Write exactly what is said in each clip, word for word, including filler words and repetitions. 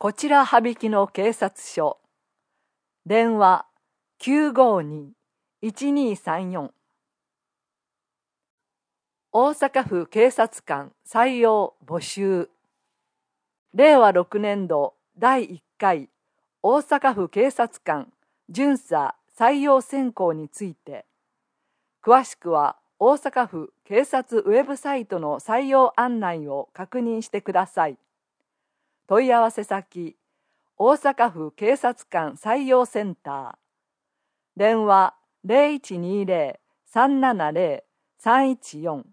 こちら羽曳の警察署。電話 きゅうごに いちにさんよん。大阪府警察官採用募集。れいわろくねんどだいいっかい大阪府警察官巡査採用選考について、詳しくは大阪府警察ウェブサイトの採用案内を確認してください。問い合わせ先、大阪府警察官採用センター。電話 ゼロいちにゼロ さんななゼロ さんいちよん。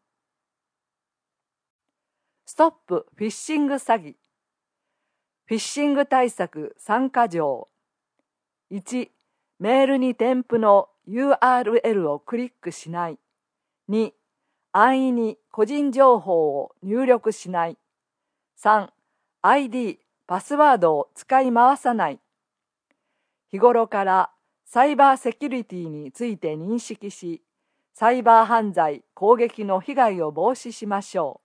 ストップフィッシング詐欺。フィッシング対策さんか条。いち、メールに添付の ユーアールエル をクリックしない。に、安易に個人情報を入力しない。さん、アイディー、パスワードを使い回さない。日頃からサイバーセキュリティについて認識し、サイバー犯罪攻撃の被害を防止しましょう。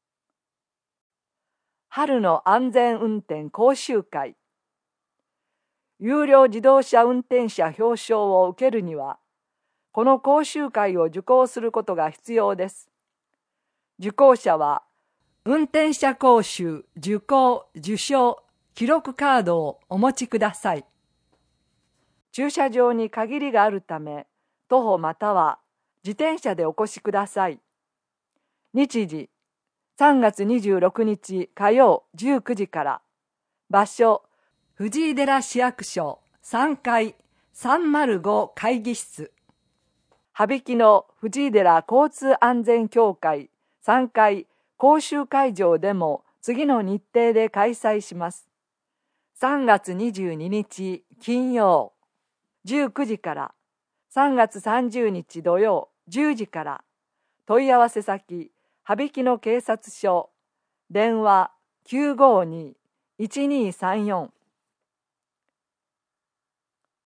春の安全運転講習会。有料自動車運転者表彰を受けるには、この講習会を受講することが必要です。受講者は、運転者講習受講受賞記録カードをお持ちください。駐車場に限りがあるため、徒歩または自転車でお越しください。日時、さんがつにじゅうろくにち火曜じゅうくじから。場所、藤井寺市役所さんがいさんまるご会議室。羽曳の藤井寺交通安全協会さんがい講習会場でも次の日程で開催します。さんがつにじゅうににち金曜じゅうくじから。さんがつさんじゅうにち土曜じゅうじから。問い合わせ先、羽曳の警察署。電話 きゅうごに いちにさんよん。